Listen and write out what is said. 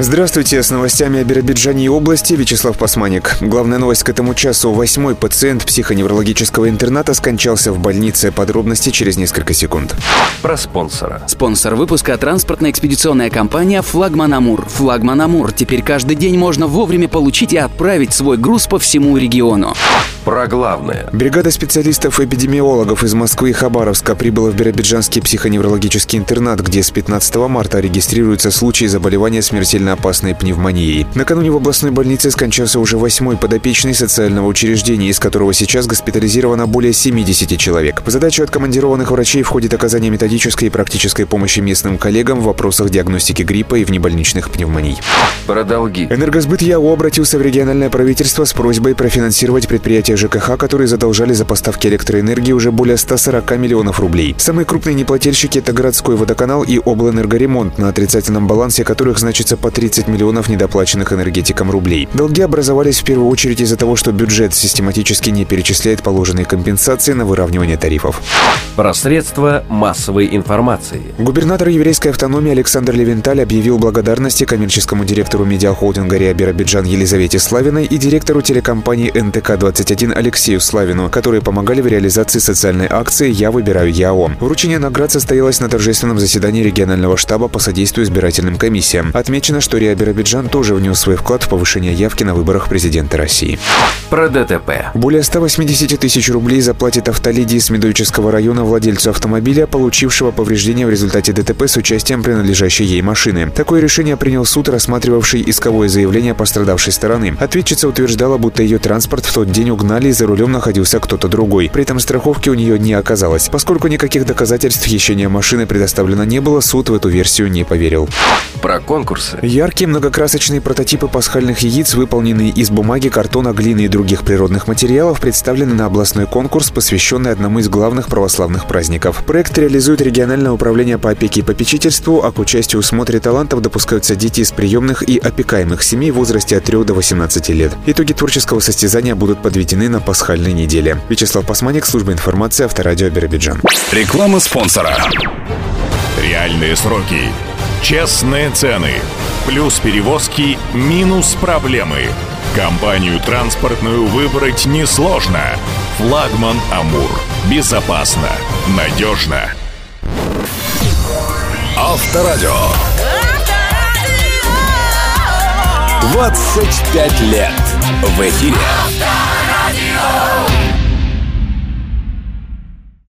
Здравствуйте, с новостями о Биробиджане и области Вячеслав Пасманик. Главная новость к этому часу. 8-й пациент психоневрологического интерната скончался в больнице. Подробности через несколько секунд. Про спонсора. Спонсор выпуска — транспортно-экспедиционная компания «Флагман Амур». «Флагман Амур». Теперь каждый день можно вовремя получить и отправить свой груз по всему региону. Про главное. Бригада специалистов-эпидемиологов из Москвы и Хабаровска прибыла в Биробиджанский психоневрологический интернат, где с 15 марта регистрируются случаи заболевания смертельно опасной пневмонией. Накануне в областной больнице скончался уже 8-й подопечный социального учреждения, из которого сейчас госпитализировано более 70 человек. В задачу откомандированных врачей входит оказание методической и практической помощи местным коллегам в вопросах диагностики гриппа и внебольничных пневмоний. Про долги. Энергосбыт ЯО обратился в региональное правительство с просьбой профинансировать предприятия ЖКХ, которые задолжали за поставки электроэнергии уже более 140 миллионов рублей. Самые крупные неплательщики – это городской водоканал и облэнергоремонт, на отрицательном балансе которых значится по 30 миллионов недоплаченных энергетикам рублей. Долги образовались в первую очередь из-за того, что бюджет систематически не перечисляет положенные компенсации на выравнивание тарифов. Про средства массовой информации. Губернатор еврейской автономии Александр Левенталь объявил благодарности коммерческому директору медиахолдинга РИА Биробиджан Елизавете Славиной и директору телекомпании НТК-21 Алексею Славину, которые помогали в реализации социальной акции «Я выбираю ЯО». Вручение наград состоялось на торжественном заседании регионального штаба по содействию избирательным комиссиям. Отмечено, что РИА Биробиджан тоже внес свой вклад в повышение явки на выборах президента России. Про ДТП. Более 180 тысяч рублей заплатит Автоледи из Медовического района владельцу автомобиля, получившего повреждения в результате ДТП с участием принадлежащей ей машины. Такое решение принял суд, рассматривавший исковое заявление пострадавшей стороны. Ответчица утверждала, будто ее транспорт в тот день угнали и за рулем находился кто-то другой. При этом страховки у нее не оказалось. Поскольку никаких доказательств хищения машины предоставлено не было, суд в эту версию не поверил. Про конкурсы. Яркие многокрасочные прототипы пасхальных яиц, выполненные из бумаги, картона, глины и других природных материалов, представлены на областной конкурс, посвященный одному из главных православных праздников. Проект реализует региональное управление по опеке и попечительству, а к участию в смотре талантов допускаются дети из приемных и опекаемых семей в возрасте от 3 до 18 лет. Итоги творческого состязания будут подведены на пасхальной неделе. Вячеслав Пасманик, служба информации, Авторадио Биробиджан. Реклама спонсора. Реальные сроки. Честные цены. Плюс перевозки, минус проблемы. Компанию транспортную выбрать несложно. Флагман Амур. Безопасно. Надежно. Авторадио. 25 лет в эфире.